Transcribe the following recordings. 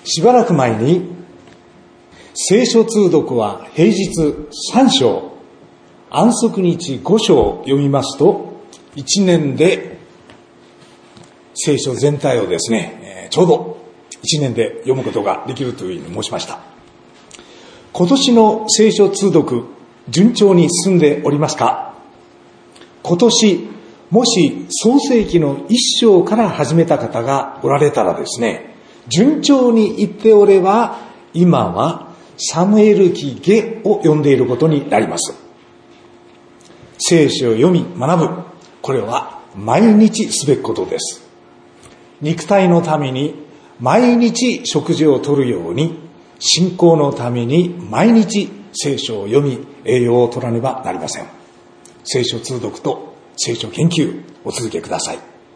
しばらく前に聖書通読は平日3章、安息日5章を読みますと、1年で聖書全体をですね、ちょうど1年で読むことができるというふうに申しました。今年の聖書通読、順調に進んでおりますか？今年、もし創世記の1章から始めた方がおられたらですね、順調にいっておれば、今はサムエル記下を読んでいることになります。聖書を読み学ぶ、これは毎日すべきことです。肉体のために毎日食事をとるように、信仰のために毎日聖書を読み栄養を取らねばなりません。聖書通読と聖書研究お続けください。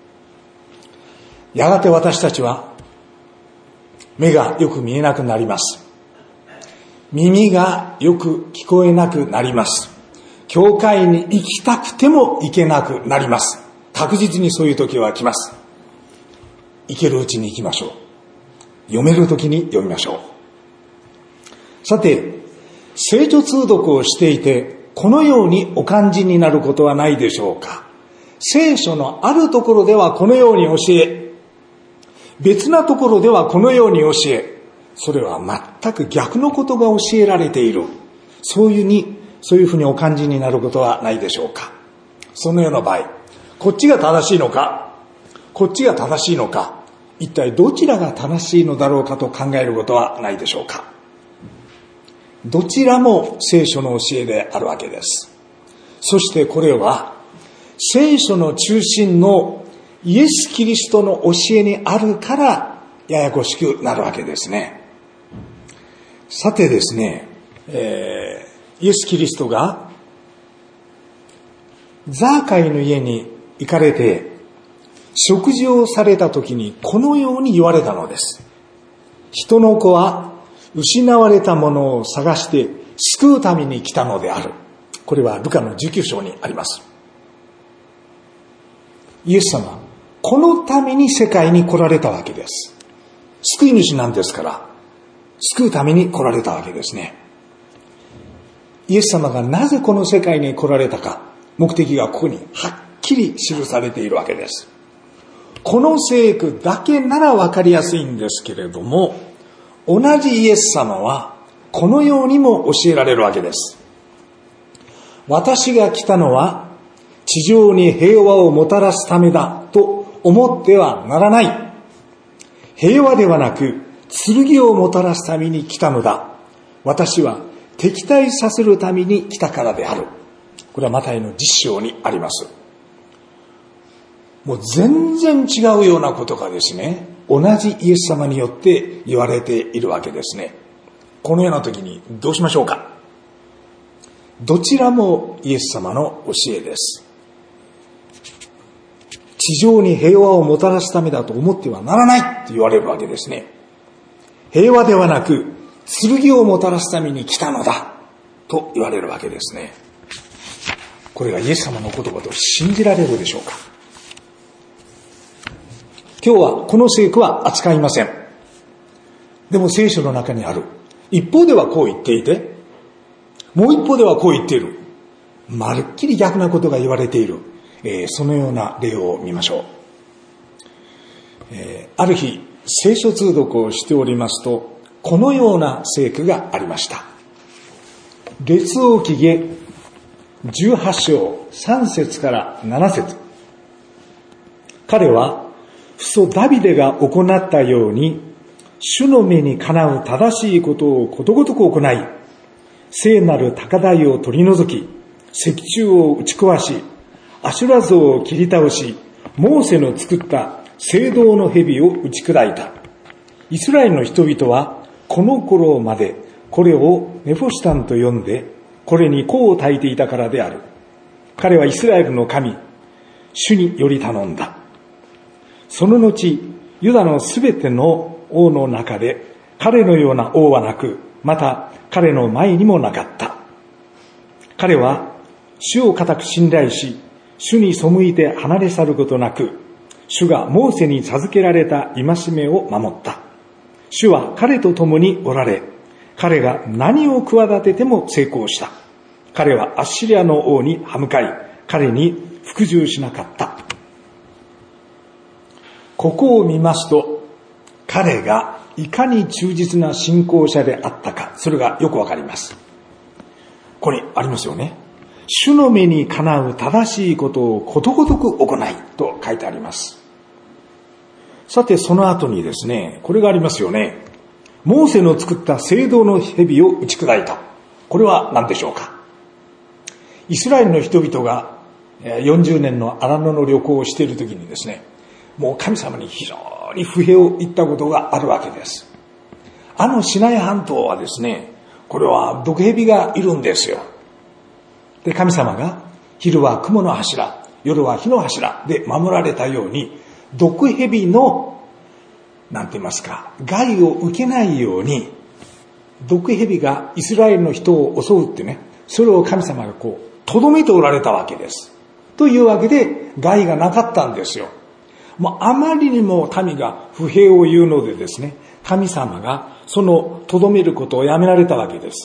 やがて私たちは目がよく見えなくなります。耳がよく聞こえなくなります。教会に行きたくても行けなくなります。確実にそういう時は来ます。行けるうちに行きましょう。読める時に読みましょう。さて、聖書通読をしていて、このようにお感じになることはないでしょうか。聖書のあるところではこのように教え、別なところではこのように教え、それは全く逆のことが教えられている。そういうふうにお感じになることはないでしょうか。そのような場合、こっちが正しいのか、こっちが正しいのか、一体どちらが正しいのだろうかと考えることはないでしょうか。どちらも聖書の教えであるわけです。そしてこれは聖書の中心のイエス・キリストの教えにあるからややこしくなるわけですね。さてですね、イエス・キリストがザーカイの家に行かれて食事をされた時にこのように言われたのです。人の子は失われたものを探して救うために来たのである。これはルカの19章にあります。イエス様、このために世界に来られたわけです。救い主なんですから、救うために来られたわけですね。イエス様がなぜこの世界に来られたか、目的がここにはっきり記されているわけです。この聖句だけならわかりやすいんですけれども、同じイエス様はこのようにも教えられるわけです。私が来たのは地上に平和をもたらすためだと思ってはならない。平和ではなく剣をもたらすために来たのだ。私は敵対させるために来たからである。これはマタイの10章にあります。もう全然違うようなことがですね、同じイエス様によって言われているわけですね。このような時にどうしましょうか。どちらもイエス様の教えです。地上に平和をもたらすためだと思ってはならないと言われるわけですね。平和ではなく剣をもたらすために来たのだと言われるわけですね。これがイエス様の言葉と信じられるでしょうか。今日はこの聖句は扱いません。でも聖書の中にある。一方ではこう言っていて、もう一方ではこう言っている。まるっきり逆なことが言われている。そのような例を見ましょう。ある日、聖書通読をしておりますと、このような聖句がありました。列王記下18章3節から7節。彼は父祖ダビデが行ったように、主の目にかなう正しいことをことごとく行い、聖なる高台を取り除き、石柱を打ち壊し、アシュラ像を切り倒し、モーセの作った聖堂の蛇を打ち砕いた。イスラエルの人々はこの頃までこれをネフォシタンと呼んで、これに香を焚いていたからである。彼はイスラエルの神、主により頼んだ。その後、ユダのすべての王の中で彼のような王はなく、また彼の前にもなかった。彼は主を固く信頼し、主に背いて離れ去ることなく、主がモーセに授けられた戒めを守った。 主は彼と共におられ、彼が何を企てても成功した。彼はアッシリアの王に歯向かい、彼に服従しなかった。ここを見ますと、彼がいかに忠実な信仰者であったか、それがよくわかります。これありますよね。主の目にかなう正しいことをことごとく行いと書いてあります。さてその後にですね、これがありますよね。モーセの作った青銅の蛇を打ち砕いた。これは何でしょうか。イスラエルの人々が40年の荒野の旅行をしている時にですね、もう神様に非常に不平を言ったことがあるわけです。シナイ半島はですね、これは毒蛇がいるんですよ。で、神様が昼は雲の柱、夜は火の柱で守られたように、毒蛇のなんて言いますか、害を受けないように、毒蛇がイスラエルの人を襲うってね、それを神様が留めておられたわけです。というわけで、害がなかったんですよ。もうあまりにも民が不平を言うのでですね、神様がその留めることをやめられたわけです。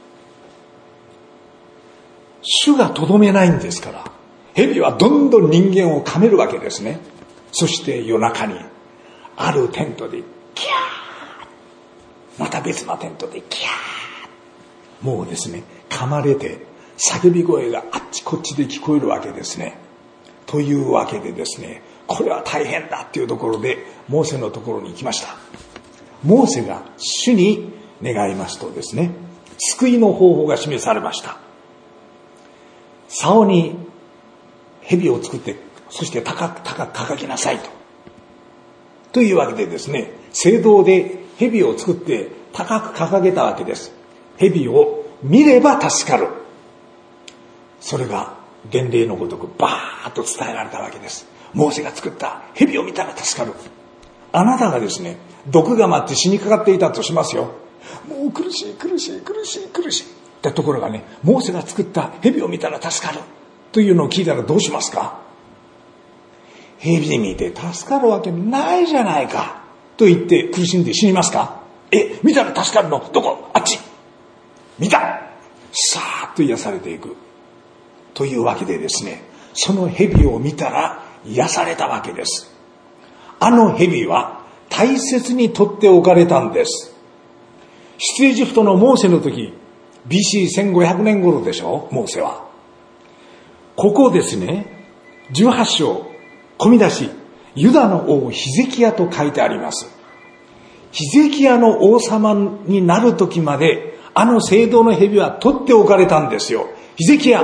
主が留めないんですから、蛇はどんどん人間を噛めるわけですね。そして夜中に、あるテントでキャー、また別のテントでキャー、もうですね、噛まれて叫び声があっちこっちで聞こえるわけですね。というわけでですね、これは大変だっていうところでモーセのところに行きました。モーセが主に願いますとですね、救いの方法が示されました。竿に蛇を作って、そして高く掲げなさいというわけでですね、聖堂で蛇を作って高く掲げたわけです。蛇を見れば助かる。それが伝令のごとくバーッと伝えられたわけです。モーセが作った蛇を見たら助かる。あなたがですね、毒が舞って死にかかっていたとしますよ。もう苦しいってところがね、モーセが作った蛇を見たら助かるというのを聞いたらどうしますか。蛇見て助かるわけないじゃないかと言って苦しんで死にますか。見たら助かるのどこ、あっち見た、さーっと癒されていくというわけでですね、その蛇を見たら癒されたわけです。蛇は大切に取っておかれたんです。出エジプトのモーセの時、BC1500 年頃でしょ、モーセは。ここですね、18章込み出し、ユダの王ヒゼキヤと書いてあります。ヒゼキヤの王様になる時まで聖堂の蛇は取っておかれたんですよ。ヒゼキヤ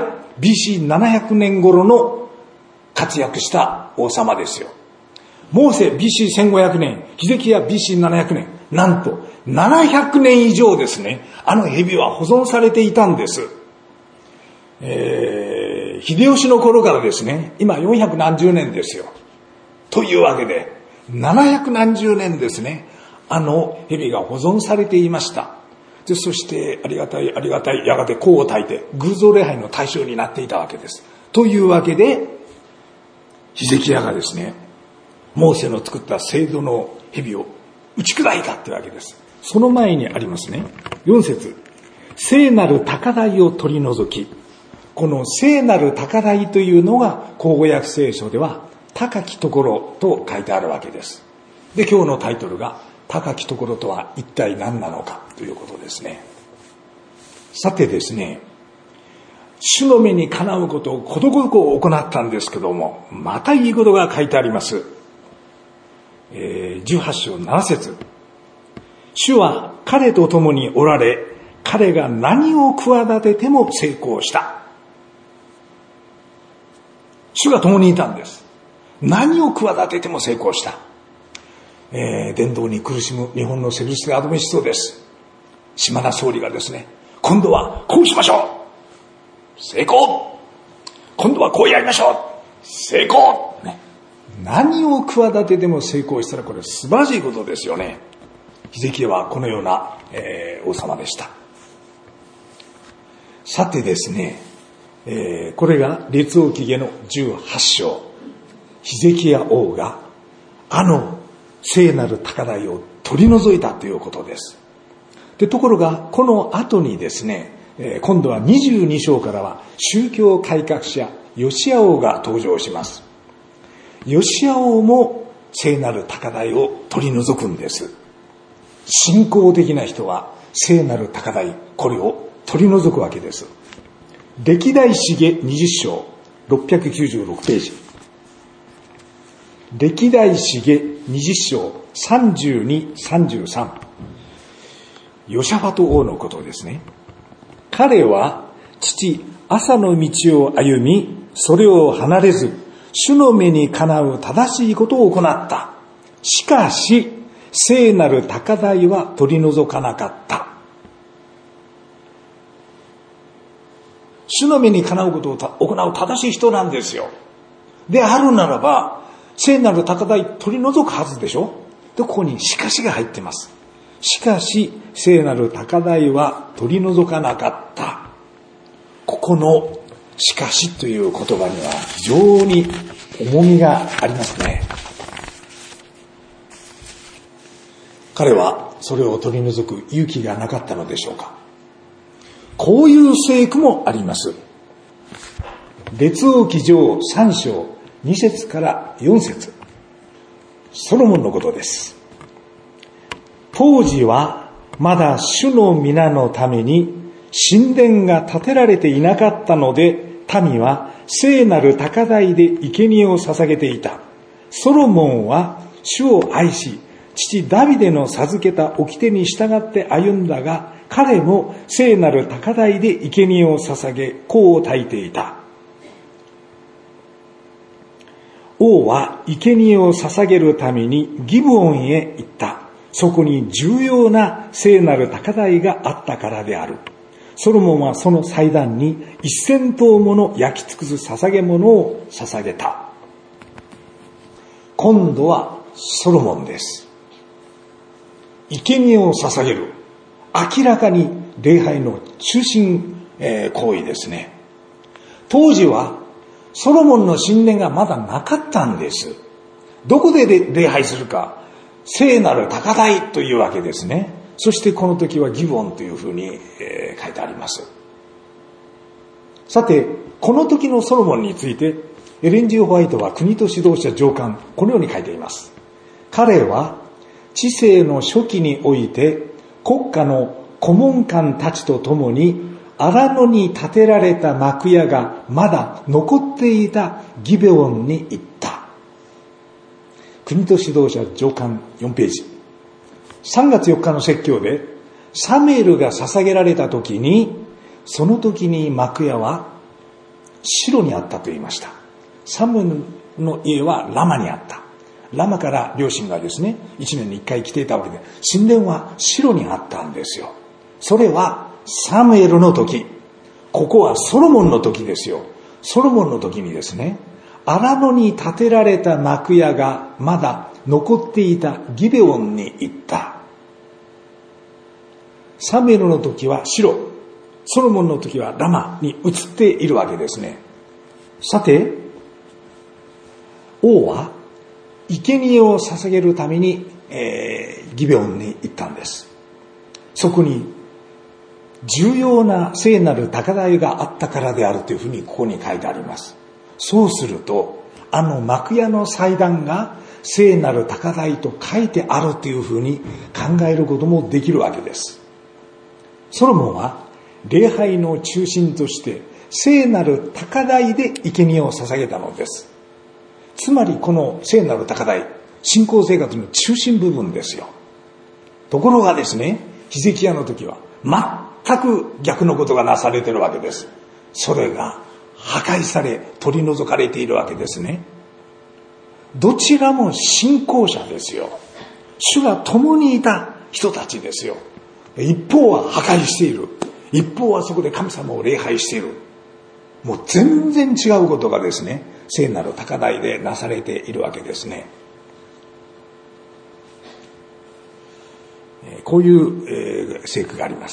BC700 年頃の活躍した王様ですよ。モーセ BC1500 年、ヒゼキヤ BC700 年、なんと700年以上ですね、蛇は保存されていたんです。秀吉の頃からですね、今400何十年ですよ。というわけで、700何十年ですね、蛇が保存されていました。で、そしてありがたい、やがて功を焚いて偶像礼拝の対象になっていたわけです。というわけで、ヒゼキヤがですね、モーセの作った聖堂の蛇を打ち砕いたってわけです。その前にありますね、4節、聖なる高台を取り除き、この聖なる高台というのが口語訳聖書では高きところと書いてあるわけです。で、今日のタイトルが高きところとは一体何なのかということですね。さてですね、主の目にかなうことをことごとく行ったんですけども、またいいことが書いてあります。18章7節、主は彼と共におられ、彼が何を企てても成功した。主が共にいたんです。何を企てても成功した。伝道に苦しむ日本のセブンス・デーアドベンチストです。島田総理がですね、今度はこうしましょう、成功、今度はこうやりましょう、成功、ね、何を企てても成功したらこれ素晴らしいことですよね。ヒゼキヤはこのような、王様でした。さてですね、これが列王記下の18章、ヒゼキヤ王が聖なる高台を取り除いたということです。で、ところが、この後にですね、今度は22章からは宗教改革者、ヨシア王が登場します。ヨシア王も聖なる高台を取り除くんです。信仰的な人は聖なる高台、これを取り除くわけです。歴代史下20章696ページ。歴代史下20章32、33。ヨシャファト王のことですね。彼は父アサの道を歩み、それを離れず、主の目にかなう正しいことを行った。しかし、聖なる高台は取り除かなかった。主の目にかなうことを行う正しい人なんですよ。であるならば、聖なる高台取り除くはずでしょ。で、ここにしかしが入ってます。しかし、聖なる高台は取り除かなかった。ここのしかしという言葉には非常に重みがありますね。彼はそれを取り除く勇気がなかったのでしょうか。こういう聖句もあります。列王記上3章2節から4節。ソロモンのことです。当時はまだ主の皆のために神殿が建てられていなかったので、民は聖なる高台で生贄を捧げていた。ソロモンは主を愛し、父ダビデの授けた掟に従って歩んだが、彼も聖なる高台で生贄を捧げ、香を焚いていた。王は生贄を捧げるためにギブオンへ行った。そこに重要な聖なる高台があったからである。ソロモンはその祭壇に1000頭もの焼き尽くす捧げ物を捧げた。今度はソロモンです。生贄を捧げる。明らかに礼拝の中心行為ですね。当時はソロモンの神殿がまだなかったんです。どこで礼拝するか、聖なる高台というわけですね。そしてこの時はギブオンというふうに書いてあります。さて、この時のソロモンについて、エレン・G. ホワイトは国と指導者上官、このように書いています。彼は治世の初期において、国家の顧問官たちと共に、荒野に建てられた幕屋がまだ残っていたギベオンに行った。国と指導者上官4ページ。3月4日の説教で、サムエルが捧げられた時に、その時に幕屋はシロにあったと言いました。サムエルの家はラマにあった。ラマから両親がですね、1年に1回来ていたわけで、神殿はシロにあったんですよ。それはサムエルの時。ここはソロモンの時ですよ。ソロモンの時にですね、荒野に建てられた幕屋がまだ残っていたギベオンに行った。サムエルの時はシロ、ソロモンの時はラマに移っているわけですね。さて、王は生贄を捧げるために、ギベオンに行ったんです。そこに重要な聖なる高台があったからであるというふうにここに書いてあります。そうすると、あの幕屋の祭壇が聖なる高台と書いてあるというふうに考えることもできるわけです。ソロモンは礼拝の中心として聖なる高台で生贄を捧げたのです。つまりこの聖なる高台、信仰生活の中心部分ですよ。ところがですね、ヒゼキヤの時は全く逆のことがなされているわけです。それが破壊され取り除かれているわけですね。どちらも信仰者ですよ。主が共にいた人たちですよ。一方は破壊している。一方はそこで神様を礼拝している。もう全然違うことがですね、聖なる高台でなされているわけですね。こういう聖句があります。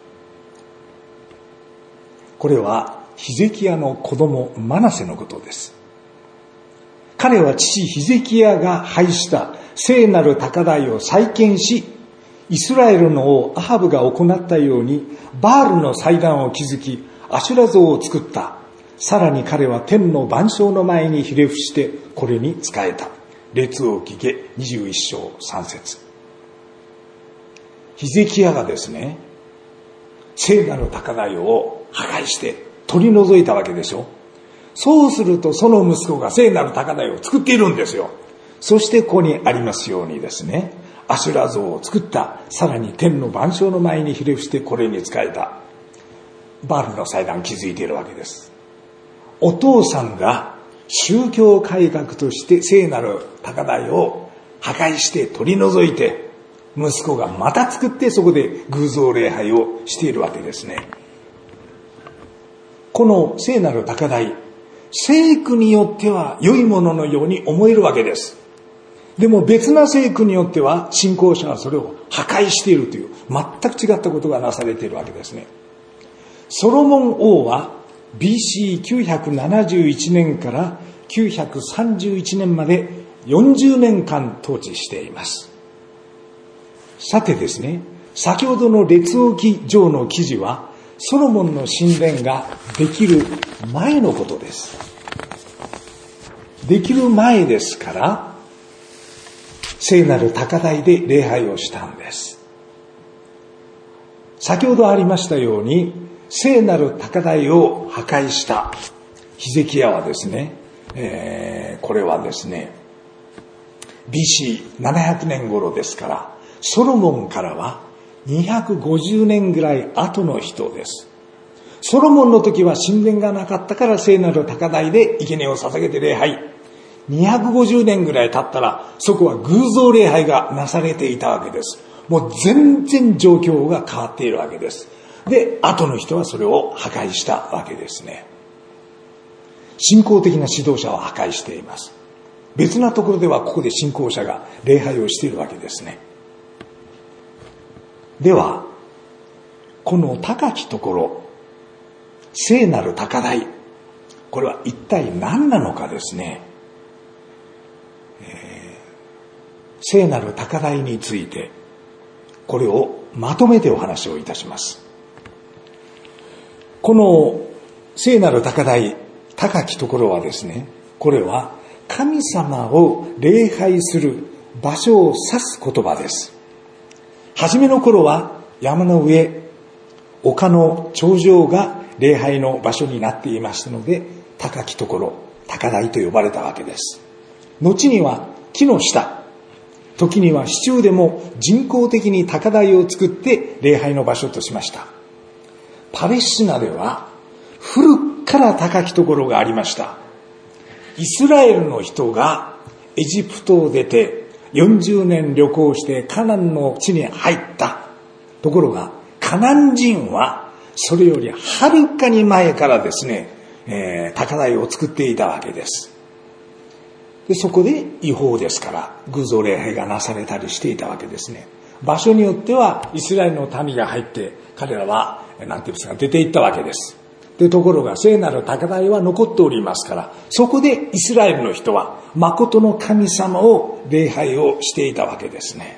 これはヒゼキヤの子供マナセのことです。彼は父ヒゼキヤが拝した聖なる高台を再建し、イスラエルの王アハブが行ったようにバールの祭壇を築き、アシュラ像を作った。さらに彼は天の万象の前にひれ伏してこれに仕えた。列王記下21章3節。ヒゼキヤがですね、聖なる高台を破壊して取り除いたわけでしょ。そうするとその息子が聖なる高台を作っているんですよ。そしてここにありますようにですね、アシュラ像を作った。さらに天の万象の前にひれ伏してこれに仕えた。バールの祭壇を築いているわけです。お父さんが宗教改革として聖なる高台を破壊して取り除いて、息子がまた作ってそこで偶像礼拝をしているわけですね。この聖なる高台、聖句によっては良いもののように思えるわけです。でも別な聖句によっては信仰者はそれを破壊しているという全く違ったことがなされているわけですね。ソロモン王は BC971 年から931年まで40年間統治しています。さてですね、先ほどの列王記上の記事はソロモンの神殿ができる前のことです。できる前ですから聖なる高台で礼拝をしたんです。先ほどありましたように聖なる高台を破壊したヒゼキヤはですね、これはですね BC700 年頃ですから、ソロモンからは250年ぐらい後の人です。ソロモンの時は神殿がなかったから聖なる高台で生贄を捧げて礼拝。250年ぐらい経ったらそこは偶像礼拝がなされていたわけです。もう全然状況が変わっているわけです。で、後の人はそれを破壊したわけですね。信仰的な指導者を破壊しています。別なところではここで信仰者が礼拝をしているわけですね。では、この高きところ、聖なる高台、これは一体何なのかですね。聖なる高台について、これをまとめてお話をいたします。この聖なる高台、高きところはですね、これは神様を礼拝する場所を指す言葉です。初めの頃は山の上、丘の頂上が礼拝の場所になっていましたので、高きところ、高台と呼ばれたわけです。後には木の下、時には市中でも人工的に高台を作って礼拝の場所としました。パレスチナでは古くから高きところがありました。イスラエルの人がエジプトを出て40年旅行してカナンの地に入った。ところがカナン人はそれよりはるかに前からですね、高台を作っていたわけです。で、そこで違法ですから偶像礼拝がなされたりしていたわけですね。場所によってはイスラエルの民が入って彼らはなんていうんですか、出て行ったわけです。で、ところが聖なる高台は残っておりますから、そこでイスラエルの人は誠の神様を礼拝をしていたわけですね。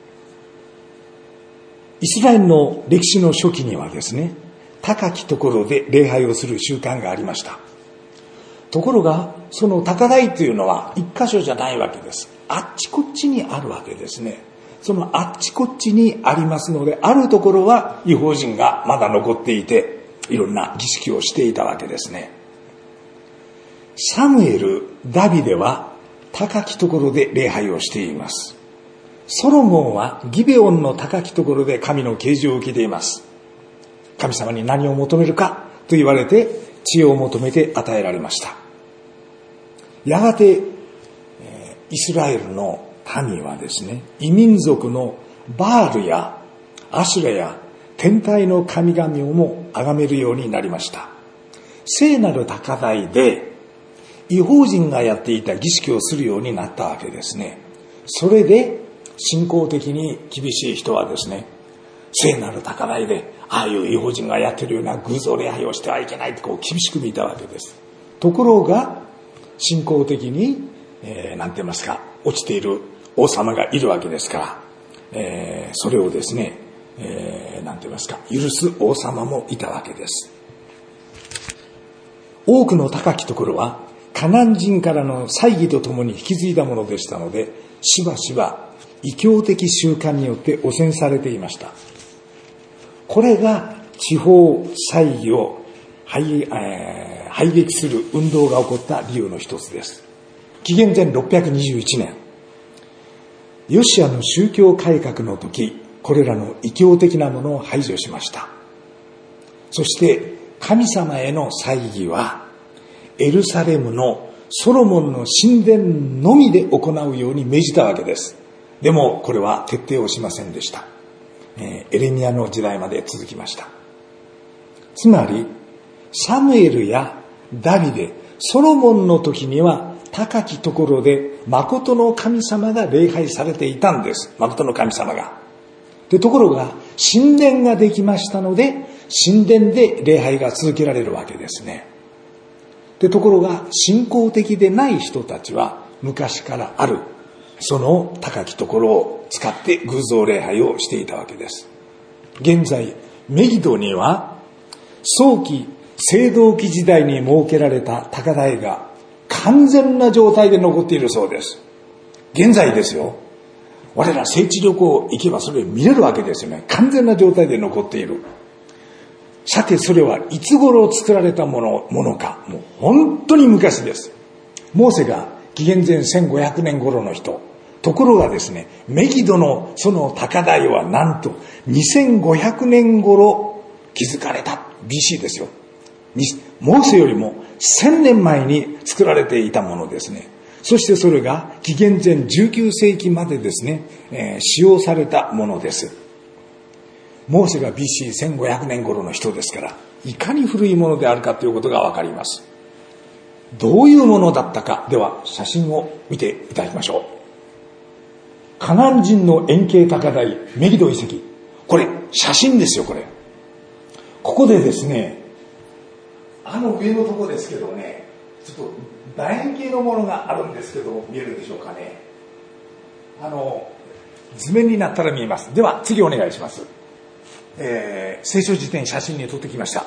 イスラエルの歴史の初期にはですね、高きところで礼拝をする習慣がありました。ところがその高台というのは一箇所じゃないわけです。あっちこっちにあるわけですね。そのあっちこっちにありますので、あるところは異邦人がまだ残っていて、いろんな儀式をしていたわけですね。サムエル、ダビデは高きところで礼拝をしています。ソロモンはギベオンの高きところで神の啓示を受けています。神様に何を求めるかと言われて知恵を求めて与えられました。やがてイスラエルの民はですね、異民族のバールやアシュレや天体の神々をも崇めるようになりました。聖なる高台で異邦人がやっていた儀式をするようになったわけですね。それで信仰的に厳しい人はですね、聖なる高台でああいう異邦人がやっているような偶像礼拝をしてはいけないとこう厳しく見たわけです。ところが信仰的に、なんて言いますか、落ちている王様がいるわけですから、それをですね、なんて言いますか、許す王様もいたわけです。多くの高きところはカナン人からの祭儀とともに引き継いだものでしたので、しばしば異教的習慣によって汚染されていました。これが地方祭儀を排撃する運動が起こった理由の一つです。紀元前621年、ヨシアの宗教改革の時、これらの異教的なものを排除しました。そして神様への祭儀はエルサレムのソロモンの神殿のみで行うように命じたわけです。でもこれは徹底をしませんでした。エレミヤの時代まで続きました。つまりサムエルやダビデ、ソロモンの時には高きところで誠の神様が礼拝されていたんです。誠の神様が。ところが神殿ができましたので、神殿で礼拝が続けられるわけですね。ところが信仰的でない人たちは昔からあるその高きところを使って偶像礼拝をしていたわけです。現在メギドには早期青銅器時代に設けられた高台が完全な状態で残っているそうです。現在ですよ。我ら聖地旅行行けばそれを見れるわけですよね。完全な状態で残っている。さてそれはいつ頃作られたものか。もう本当に昔です。モーセが紀元前1500年頃の人。ところがですね、メギドのその高台はなんと2500年頃築かれた BC ですよ。モーセよりも1000年前に作られていたものですね。そしてそれが紀元前19世紀までですね、使用されたものです。モーセが BC1500 年頃の人ですから、いかに古いものであるかということがわかります。どういうものだったか、では写真を見ていただきましょう。カナン人の円形高台、メギド遺跡。これ、写真ですよ、これ。ここでですね、上のとこですけどね、ちょっと楕円形のものがあるんですけど、見えるでしょうかね。図面になったら見えます。では、次お願いします。聖書辞典写真に撮ってきました。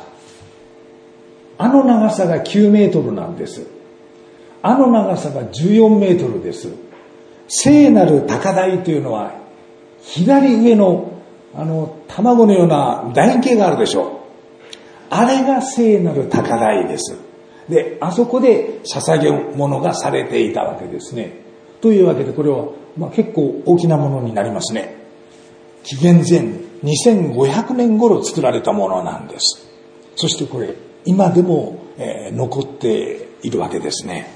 長さが9メートルなんです。長さが14メートルです。聖なる高台というのは、左上の卵のような楕円形があるでしょう。あれが聖なる高台です。で、あそこで捧げ物がされていたわけですね。というわけで、これは、結構大きなものになりますね。紀元前2500年頃作られたものなんです。そしてこれ、今でも、残っているわけですね。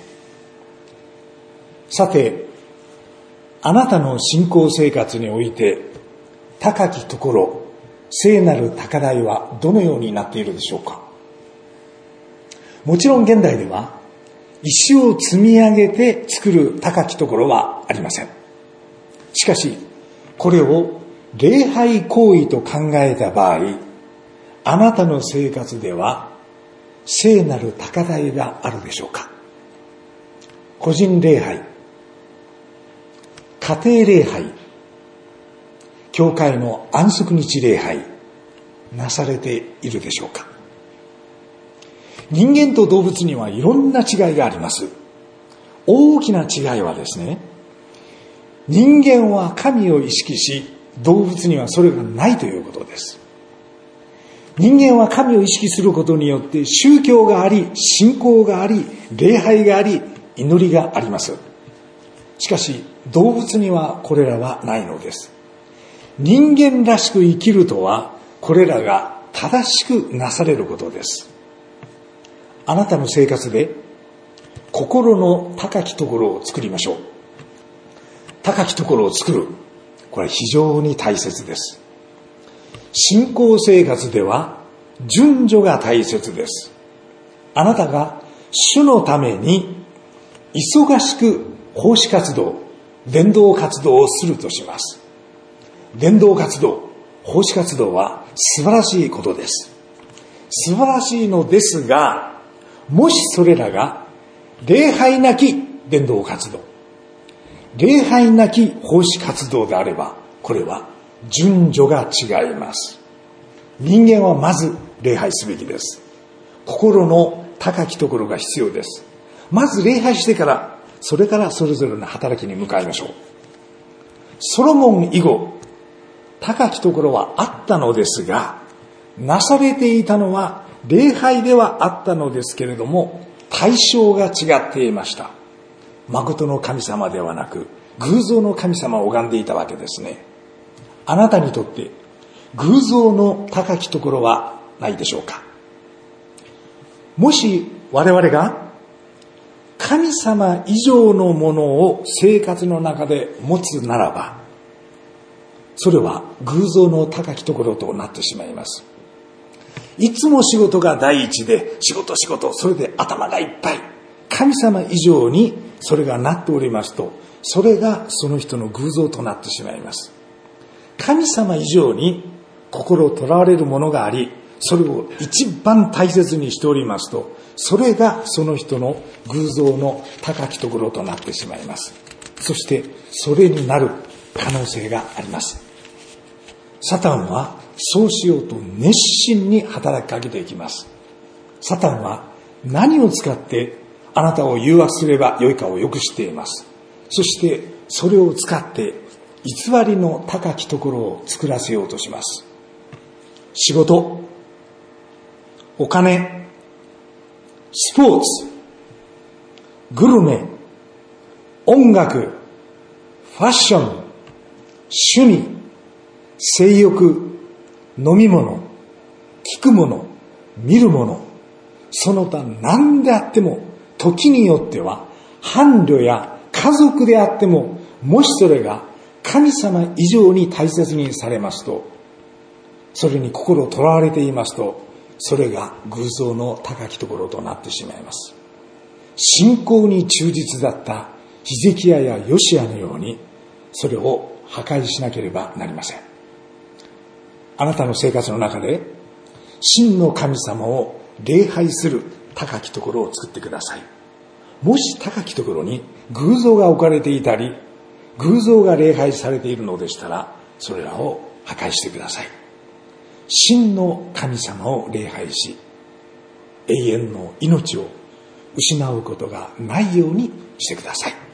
さて、あなたの信仰生活において、高きところ、聖なる高台はどのようになっているでしょうか。もちろん現代では石を積み上げて作る高きところはありません。しかしこれを礼拝行為と考えた場合、あなたの生活では聖なる高台があるでしょうか。個人礼拝、家庭礼拝、教会の安息日礼拝、なされているでしょうか。人間と動物にはいろんな違いがあります。大きな違いはですね、人間は神を意識し、動物にはそれがないということです。人間は神を意識することによって宗教があり、信仰があり、礼拝があり、祈りがあります。しかし動物にはこれらはないのです。人間らしく生きるとは、これらが正しくなされることです。あなたの生活で心の高きところを作りましょう。高きところを作る。これは非常に大切です。信仰生活では順序が大切です。あなたが主のために忙しく奉仕活動、伝道活動をするとします。伝道活動、奉仕活動は素晴らしいことです。素晴らしいのですが、もしそれらが礼拝なき伝道活動、 礼拝なき奉仕活動であれば、これは順序が違います。人間はまず礼拝すべきです。心の高きところが必要です。まず礼拝してから、それからそれぞれの働きに向かいましょう。ソロモン以後、高きところはあったのですが、なされていたのは礼拝ではあったのですけれども、対象が違っていました。誠の神様ではなく、偶像の神様を拝んでいたわけですね。あなたにとって偶像の高きところはないでしょうか。もし我々が神様以上のものを生活の中で持つならば、それは偶像の高きところとなってしまいます。いつも仕事が第一で、仕事、それで頭がいっぱい。神様以上にそれがなっておりますと、それがその人の偶像となってしまいます。神様以上に心をとらわれるものがあり、それを一番大切にしておりますと、それがその人の偶像の高きところとなってしまいます。そしてそれになる可能性があります。サタンはそうしようと熱心に働きかけていきます。サタンは何を使ってあなたを誘惑すればよいかをよく知っています。そしてそれを使って偽りの高きところを作らせようとします。仕事、お金、スポーツ、グルメ、音楽、ファッション、趣味、性欲、飲み物、聞くもの、見るもの、その他何であっても、時によっては伴侶や家族であっても、もしそれが神様以上に大切にされますと、それに心をとらわれていますと、それが偶像の高きところとなってしまいます。信仰に忠実だったヒゼキヤやヨシアのように、それを破壊しなければなりません。あなたの生活の中で真の神様を礼拝する高きところを作ってください。もし高きところに偶像が置かれていたり、偶像が礼拝されているのでしたら、それらを破壊してください。真の神様を礼拝し、永遠の命を失うことがないようにしてください。